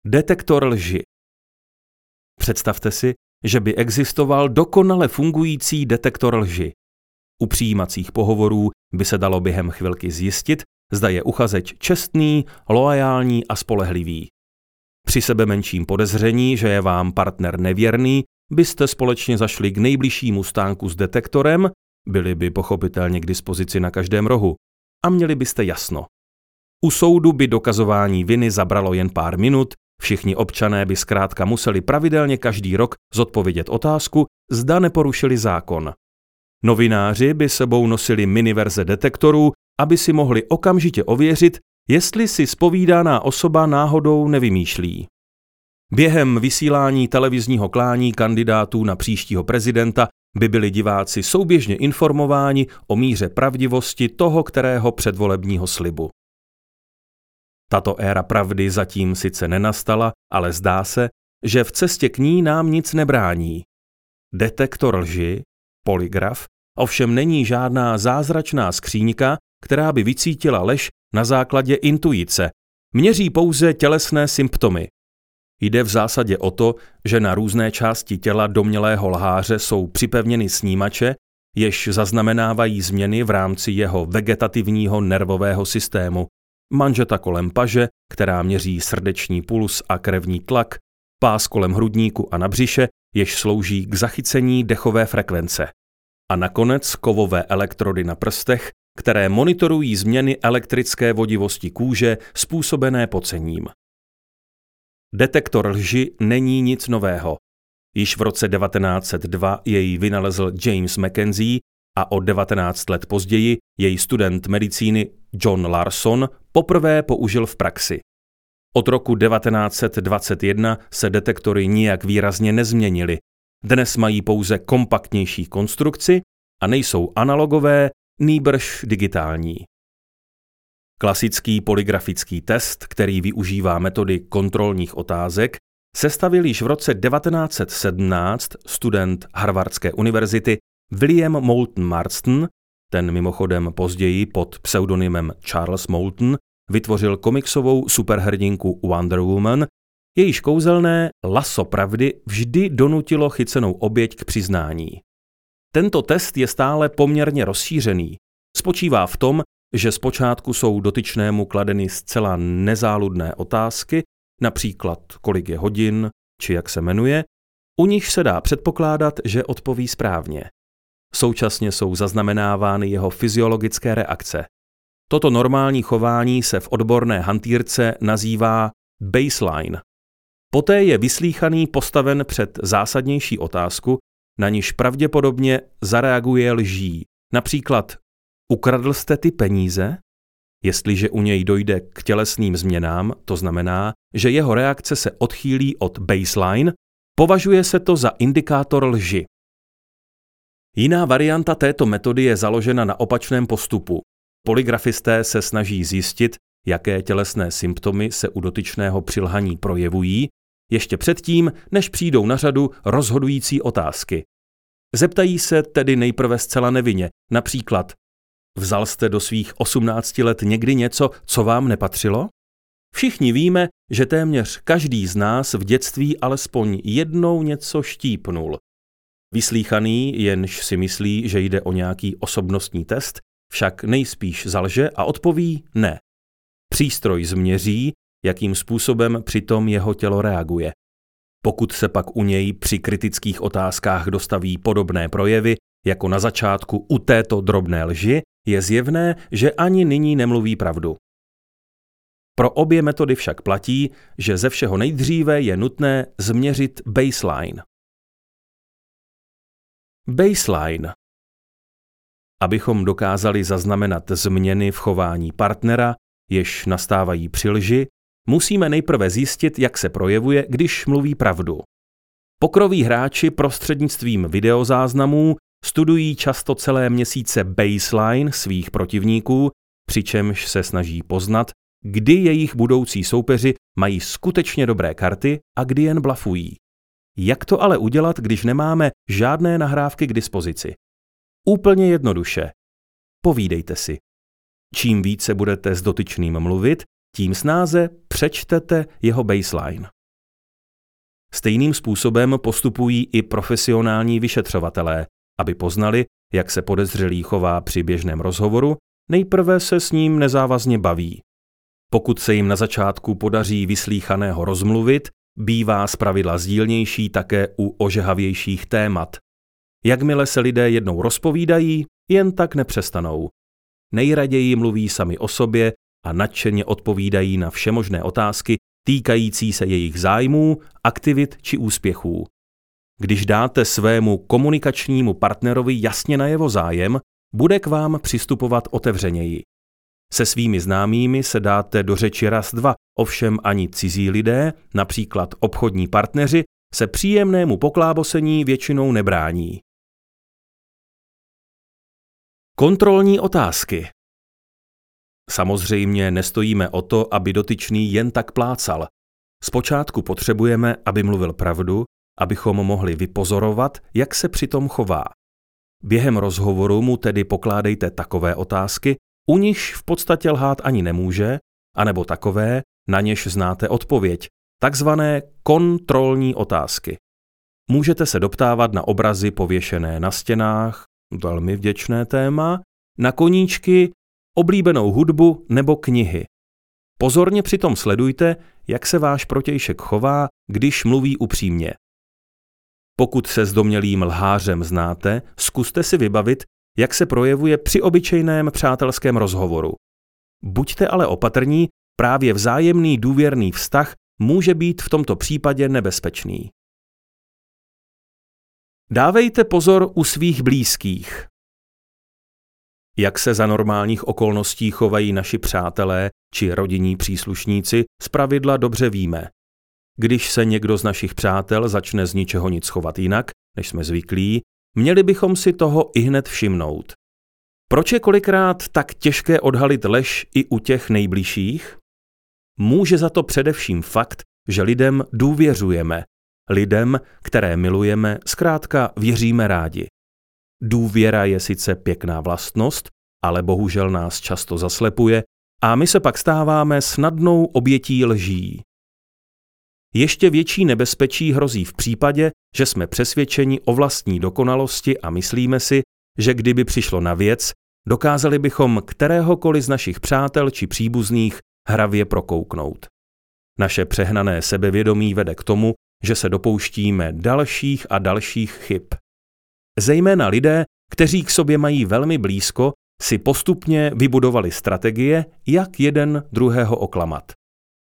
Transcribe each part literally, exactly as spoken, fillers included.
Detektor lži. Představte si, že by existoval dokonale fungující detektor lži. U přijímacích pohovorů by se dalo během chvilky zjistit, zda je uchazeč čestný, loajální a spolehlivý. Při sebemenším podezření, že je vám partner nevěrný, byste společně zašli k nejbližšímu stánku s detektorem, byli by pochopitelně k dispozici na každém rohu, a měli byste jasno. U soudu by dokazování viny zabralo jen pár minut, všichni občané by zkrátka museli pravidelně každý rok zodpovědět otázku, zda neporušili zákon. Novináři by sebou nosili miniverze detektorů, aby si mohli okamžitě ověřit, jestli si zpovídaná osoba náhodou nevymýšlí. Během vysílání televizního klání kandidátů na příštího prezidenta by byli diváci souběžně informováni o míře pravdivosti toho kterého předvolebního slibu. Tato éra pravdy zatím sice nenastala, ale zdá se, že v cestě k ní nám nic nebrání. Detektor lži, polygraf, ovšem není žádná zázračná skříňka, která by vycítila lež na základě intuice. Měří pouze tělesné symptomy. Jde v zásadě o to, že na různé části těla domnělého lháře jsou připevněny snímače, jež zaznamenávají změny v rámci jeho vegetativního nervového systému. Manžeta kolem paže, která měří srdeční puls a krevní tlak, pás kolem hrudníku a na břiše, jež slouží k zachycení dechové frekvence. A nakonec kovové elektrody na prstech, které monitorují změny elektrické vodivosti kůže způsobené pocením. Detektor lži není nic nového. Již v roce devatenáct set dva jej vynalezl James Mackenzie a o devatenáct let později její student medicíny John Larson poprvé použil v praxi. Od roku devatenáct set dvacet jedna se detektory nijak výrazně nezměnily. Dnes mají pouze kompaktnější konstrukci a nejsou analogové, nýbrž digitální. Klasický polygrafický test, který využívá metody kontrolních otázek, sestavil již v roce devatenáct set sedmnáct student Harvardské univerzity William Moulton Marston, ten mimochodem později pod pseudonymem Charles Moulton vytvořil komiksovou superhrdinku Wonder Woman, jejíž kouzelné laso pravdy vždy donutilo chycenou oběť k přiznání. Tento test je stále poměrně rozšířený. Spočívá v tom, že zpočátku jsou dotyčnému kladeny zcela nezáludné otázky, například kolik je hodin, či jak se jmenuje, u nich se dá předpokládat, že odpoví správně. Současně jsou zaznamenávány jeho fyziologické reakce. Toto normální chování se v odborné hantýrce nazývá baseline. Poté je vyslýchaný postaven před zásadnější otázku, na niž pravděpodobně zareaguje lží. Například, ukradl jste ty peníze? Jestliže u něj dojde k tělesným změnám, to znamená, že jeho reakce se odchýlí od baseline, považuje se to za indikátor lži. Jiná varianta této metody je založena na opačném postupu. Polygrafisté se snaží zjistit, jaké tělesné symptomy se u dotyčného při lhaní projevují, ještě předtím, než přijdou na řadu rozhodující otázky. Zeptají se tedy nejprve zcela nevinně, například: vzal jste do svých osmnácti let někdy něco, co vám nepatřilo? Všichni víme, že téměř každý z nás v dětství alespoň jednou něco štípnul. Vyslýchaný, jenž si myslí, že jde o nějaký osobnostní test, však nejspíš zalže a odpoví ne. Přístroj změří, jakým způsobem přitom jeho tělo reaguje. Pokud se pak u něj při kritických otázkách dostaví podobné projevy, jako na začátku u této drobné lži, je zjevné, že ani nyní nemluví pravdu. Pro obě metody však platí, že ze všeho nejdříve je nutné změřit baseline. Baseline. Abychom dokázali zaznamenat změny v chování partnera, jež nastávají při lži, musíme nejprve zjistit, jak se projevuje, když mluví pravdu. Pokroví hráči prostřednictvím videozáznamů studují často celé měsíce baseline svých protivníků, přičemž se snaží poznat, kdy jejich budoucí soupeři mají skutečně dobré karty a kdy jen blafují. Jak to ale udělat, když nemáme žádné nahrávky k dispozici? Úplně jednoduše. Povídejte si. Čím více budete s dotyčným mluvit, tím snáze přečtete jeho baseline. Stejným způsobem postupují i profesionální vyšetřovatelé, aby poznali, jak se podezřelý chová při běžném rozhovoru, nejprve se s ním nezávazně baví. Pokud se jim na začátku podaří vyslýchaného rozmluvit, bývá zpravidla sdílnější také u ožehavějších témat. Jakmile se lidé jednou rozpovídají, jen tak nepřestanou. Nejraději mluví sami o sobě a nadšeně odpovídají na všemožné otázky týkající se jejich zájmů, aktivit či úspěchů. Když dáte svému komunikačnímu partnerovi jasně najevo zájem, bude k vám přistupovat otevřeněji. Se svými známými se dáte do řeči raz dva, ovšem ani cizí lidé, například obchodní partneři, se příjemnému poklábosení většinou nebrání. Kontrolní otázky. Samozřejmě nestojíme o to, aby dotyčný jen tak plácal. Zpočátku potřebujeme, aby mluvil pravdu, abychom mohli vypozorovat, jak se přitom chová. Během rozhovoru mu tedy pokládejte takové otázky, u nichž v podstatě lhát ani nemůže, anebo takové, na něž znáte odpověď, takzvané kontrolní otázky. Můžete se doptávat na obrazy pověšené na stěnách, velmi vděčné téma, na koníčky, oblíbenou hudbu nebo knihy. Pozorně přitom sledujte, jak se váš protějšek chová, když mluví upřímně. Pokud se s domnělým lhářem znáte, zkuste si vybavit, jak se projevuje při obyčejném přátelském rozhovoru. Buďte ale opatrní, právě vzájemný důvěrný vztah může být v tomto případě nebezpečný. Dávejte pozor u svých blízkých. Jak se za normálních okolností chovají naši přátelé či rodinní příslušníci, zpravidla dobře víme. Když se někdo z našich přátel začne z ničeho nic chovat jinak, než jsme zvyklí, měli bychom si toho ihned všimnout. Proč je kolikrát tak těžké odhalit lež i u těch nejbližších? Může za to především fakt, že lidem důvěřujeme, lidem, které milujeme, zkrátka věříme rádi. Důvěra je sice pěkná vlastnost, ale bohužel nás často zaslepuje a my se pak stáváme snadnou obětí lží. Ještě větší nebezpečí hrozí v případě, že jsme přesvědčeni o vlastní dokonalosti a myslíme si, že kdyby přišlo na věc, dokázali bychom kteréhokoliv z našich přátel či příbuzných hravě prokouknout. Naše přehnané sebevědomí vede k tomu, že se dopouštíme dalších a dalších chyb. Zejména lidé, kteří k sobě mají velmi blízko, si postupně vybudovali strategie, jak jeden druhého oklamat.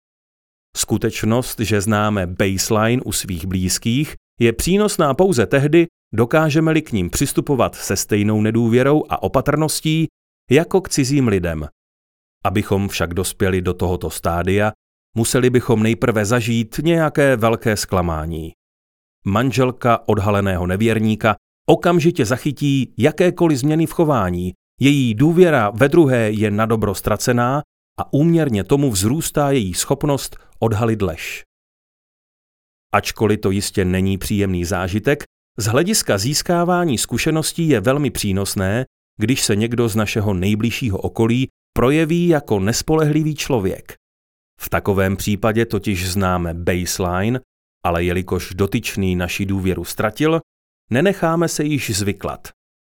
Skutečnost, že známe baseline u svých blízkých, je přínosná pouze tehdy, dokážeme-li k ním přistupovat se stejnou nedůvěrou a opatrností jako k cizím lidem. Abychom však dospěli do tohoto stádia, museli bychom nejprve zažít nějaké velké zklamání. Manželka odhaleného nevěrníka okamžitě zachytí jakékoliv změny v chování, její důvěra ve druhé je nadobro ztracená a úměrně tomu vzrůstá její schopnost odhalit lež. Ačkoliv to jistě není příjemný zážitek, z hlediska získávání zkušeností je velmi přínosné, když se někdo z našeho nejbližšího okolí projeví jako nespolehlivý člověk. V takovém případě totiž známe baseline, ale jelikož dotyčný naši důvěru ztratil, nenecháme se již zvyklat.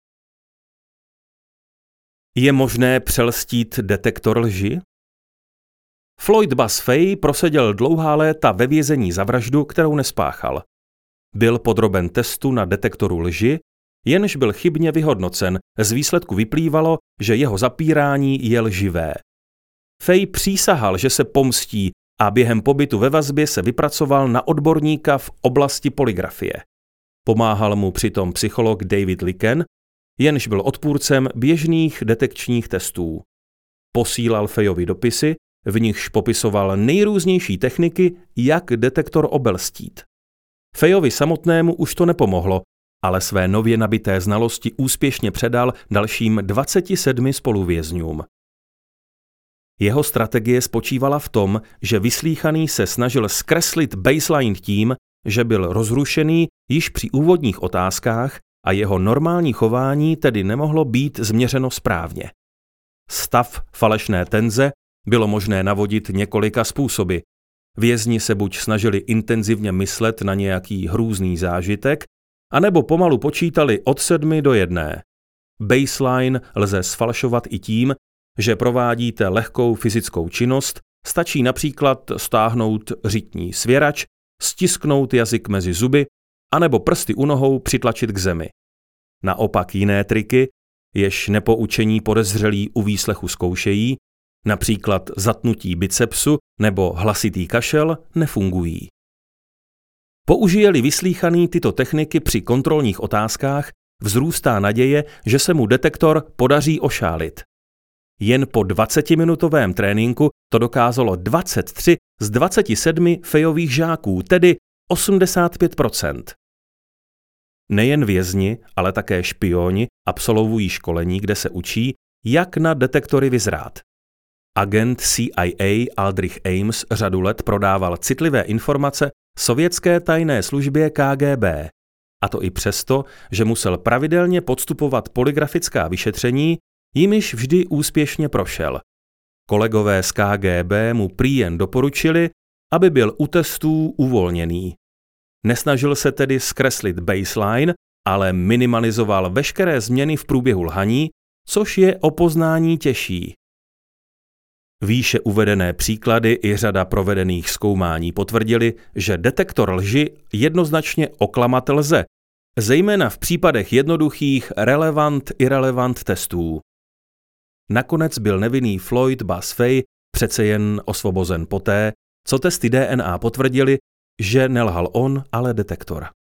Je možné přelstít detektor lži? Floyd Buzz Fay proseděl dlouhá léta ve vězení za vraždu, kterou nespáchal. Byl podroben testu na detektoru lži, jenž byl chybně vyhodnocen, z výsledku vyplývalo, že jeho zapírání je lživé. Fay přísahal, že se pomstí a během pobytu ve vazbě se vypracoval na odborníka v oblasti polygrafie. Pomáhal mu přitom psycholog David Licken, jenž byl odpůrcem běžných detekčních testů. Posílal Fayovi dopisy, v nichž popisoval nejrůznější techniky, jak detektor obelstít. Fayovi samotnému už to nepomohlo, ale své nově nabité znalosti úspěšně předal dalším dvaceti sedmi spoluvězňům. Jeho strategie spočívala v tom, že vyslýchaný se snažil zkreslit baseline tím, že byl rozrušený již při úvodních otázkách a jeho normální chování tedy nemohlo být změřeno správně. Stav falešné tenze bylo možné navodit několika způsoby. Vězni se buď snažili intenzivně myslet na nějaký hrůzný zážitek, anebo pomalu počítali od sedmi do jedné. Baseline lze sfalšovat i tím, že provádíte lehkou fyzickou činnost, stačí například stáhnout řitní svěrač, stisknout jazyk mezi zuby, anebo prsty u nohou přitlačit k zemi. Naopak jiné triky, jež nepoučení podezřelí u výslechu zkoušejí, například zatnutí bicepsu nebo hlasitý kašel, nefungují. Použije-li vyslýchaný tyto techniky při kontrolních otázkách, vzrůstá naděje, že se mu detektor podaří ošálit. Jen po dvacetiminutovém tréninku to dokázalo dvacet tři z dvaceti sedmi fejových žáků, tedy osmdesát pět procent. Nejen vězni, ale také špioni absolvují školení, kde se učí, jak na detektory vyzrát. Agent C I A Aldrich Ames řadu let prodával citlivé informace sovětské tajné službě K G B, a to i přesto, že musel pravidelně podstupovat polygrafická vyšetření, jimiž vždy úspěšně prošel. Kolegové z K G B mu prý jen doporučili, aby byl u testů uvolněný. Nesnažil se tedy zkreslit baseline, ale minimalizoval veškeré změny v průběhu lhaní, což je o poznání těžší. Výše uvedené příklady i řada provedených zkoumání potvrdili, že detektor lži jednoznačně oklamat lze, zejména v případech jednoduchých relevant-irrelevant testů. Nakonec byl nevinný Floyd Buzz Fay přece jen osvobozen poté, co testy D N A potvrdili, že nelhal on, ale detektor.